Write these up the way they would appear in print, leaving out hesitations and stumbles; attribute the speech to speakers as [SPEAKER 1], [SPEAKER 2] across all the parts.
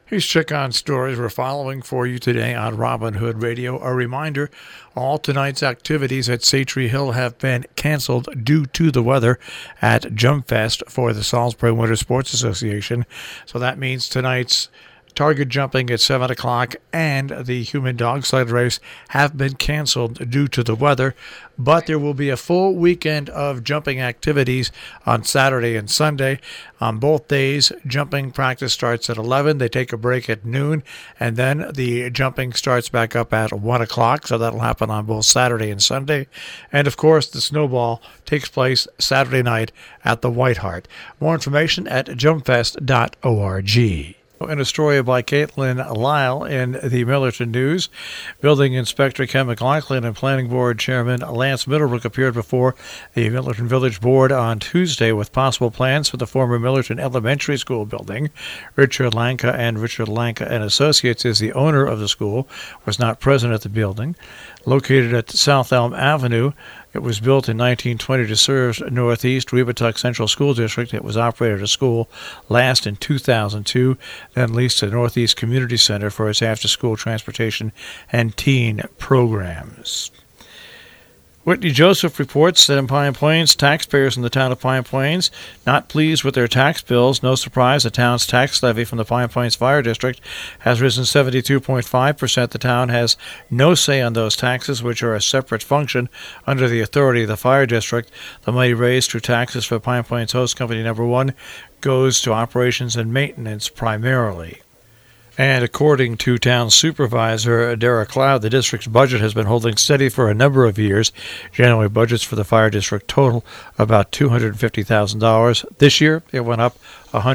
[SPEAKER 1] Here's check-on stories we're following for you today on Robin Hood Radio. A reminder, all tonight's activities at Satre Hill have been canceled due to the weather at Jump Fest for the Salisbury Winter Sports Association. So that means tonight's target jumping at 7 o'clock and the human dog sled race have been canceled due to the weather, but there will be a full weekend of jumping activities on Saturday and Sunday. On both days, jumping practice starts at 11. They take a break at noon, and then the jumping starts back up at 1 o'clock, so that'll happen on both Saturday and Sunday. And, of course, the snowball takes place Saturday night at the White Hart. More information at jumpfest.org. In a story by Caitlin Lyle in the Millerton News, Building Inspector Ken McLaughlin and Planning Board Chairman Lance Middlebrook appeared before the Millerton Village Board on Tuesday with possible plans for the former Millerton Elementary School building. Richard Lanka and Richard Lanka and Associates is the owner of the school, was not present at the building. Located at South Elm Avenue, it was built in 1920 to serve Northeast Weebatuck Central School District. It was operated as a school last in 2002, then leased to Northeast Community Center for its after-school transportation and teen programs. Whitney Joseph reports that in Pine Plains, taxpayers in the town of Pine Plains not pleased with their tax bills. No surprise, the town's tax levy from the Pine Plains Fire District has risen 72.5%. The town has no say on those taxes, which are a separate function under the authority of the Fire District. The money raised through taxes for Pine Plains Host Company Number 1 goes to operations and maintenance primarily. And according to Town Supervisor Derek Cloud, the district's budget has been holding steady for a number of years. January budgets for the fire district total about $250,000. This year, it went up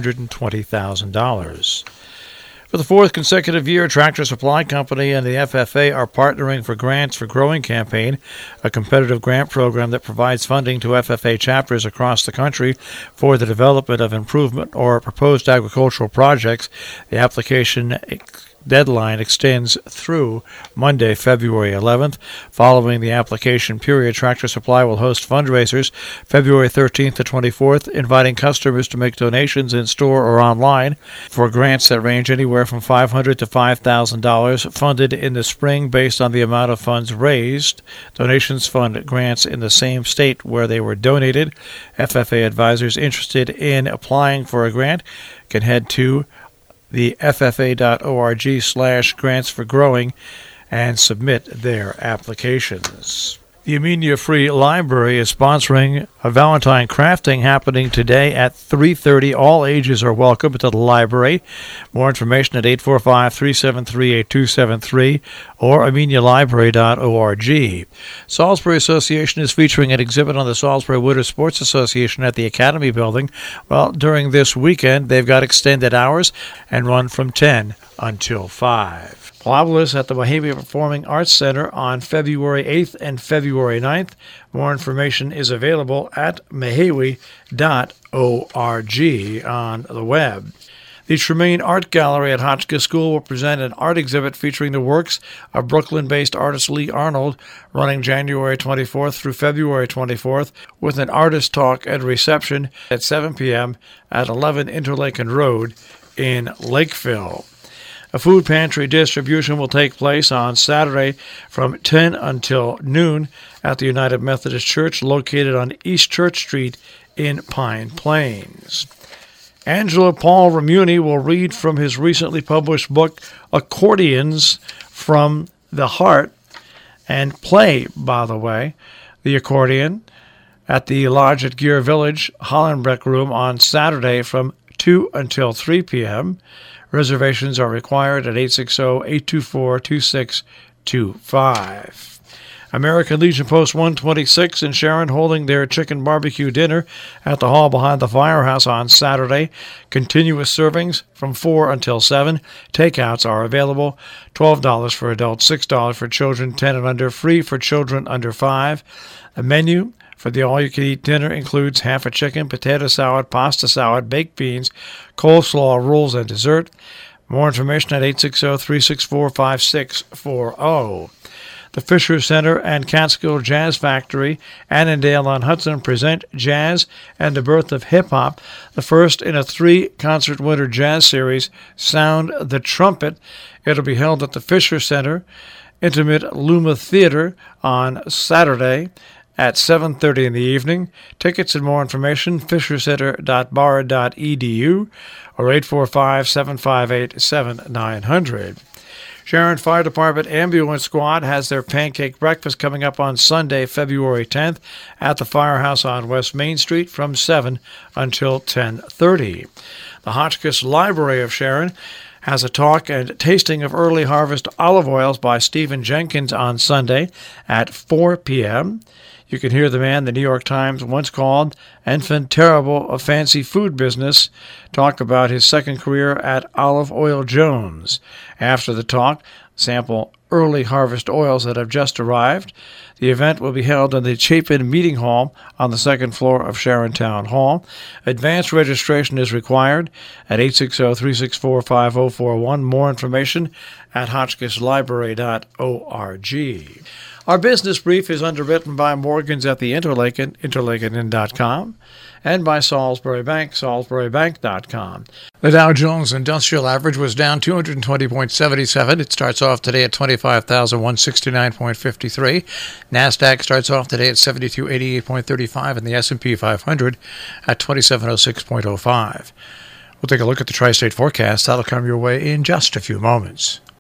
[SPEAKER 1] $120,000. For the fourth consecutive year, Tractor Supply Company and the FFA are partnering for Grants for Growing campaign, a competitive grant program that provides funding to FFA chapters across the country for the development of improvement or proposed agricultural projects. The application deadline extends through Monday, February 11th. Following the application period, Tractor Supply will host fundraisers February 13th to 24th, inviting customers to make donations in store or online for grants that range anywhere from $500 to $5,000, funded in the spring based on the amount of funds raised. Donations fund grants in the same state where they were donated. FFA advisors interested in applying for a grant can head to the ffa.org/grants for growing and submit their applications. The Amenia Free Library is sponsoring a Valentine crafting happening today at 3:30. All ages are welcome to the library. More information at 845-373-8273 or AmeniaLibrary.org. Salisbury Association is featuring an exhibit on the Salisbury Winter Sports Association at the Academy Building. Well, during this weekend, they've got extended hours and run from 10 until 5. Wobblers at the Mahawi Performing Arts Center on February 8th and February 9th. More information is available at mahawi.org on the web. The Tremaine Art Gallery at Hotchkiss School will present an art exhibit featuring the works of Brooklyn-based artist Lee Arnold, running January 24th through February 24th, with an artist talk and reception at 7 p.m. at 11 Interlaken Road in Lakeville. A food pantry distribution will take place on Saturday from 10 until noon at the United Methodist Church located on East Church Street in Pine Plains. Angelo Paul Ramuni will read from his recently published book, Accordions from the Heart, and play, by the way, the accordion at the Lodge at Gear Village Hollenbeck Room on Saturday from 2 until 3 p.m. Reservations are required at 860-824-2625. American Legion Post 126 in Sharon holding their chicken barbecue dinner at the hall behind the firehouse on Saturday. Continuous servings from 4 until 7. Takeouts are available. $12 for adults, $6 for children 10 and under, free for children under 5. The menu for the all-you-can-eat dinner includes half a chicken, potato salad, pasta salad, baked beans, coleslaw, rolls, and dessert. More information at 860-364-5640. The Fisher Center and Catskill Jazz Factory, Annandale-on-Hudson present Jazz and the Birth of Hip Hop, the first in a 3-concert winter jazz series, Sound the Trumpet. It'll be held at the Fisher Center, Intimate Luma Theater on Saturday at 7:30 in the evening. Tickets and more information, fishercenter.bard.edu or 845-758-7900. Sharon Fire Department Ambulance Squad has their pancake breakfast coming up on Sunday, February 10th at the Firehouse on West Main Street from 7 until 10:30. The Hotchkiss Library of Sharon has a talk and tasting of early harvest olive oils by Stephen Jenkins on Sunday at 4 p.m. You can hear the man the New York Times once called enfant terrible of fancy food business talk about his second career at Olive Oil Jones. After the talk, sample early harvest oils that have just arrived. The event will be held in the Chapin Meeting Hall on the second floor of Sharon Town Hall. Advanced registration is required at 860-364-5041. More information at hotchkisslibrary.org. Our business brief is underwritten by Morgans at the Interlaken, interlakenin.com, and by Salisbury Bank, salisburybank.com. The Dow Jones Industrial Average was down 220.77. It starts off today at 25,169.53. NASDAQ starts off today at 7288.35, and the S&P 500 at 2706.05. We'll take a look at the tri-state forecast. That'll come your way in just a few moments.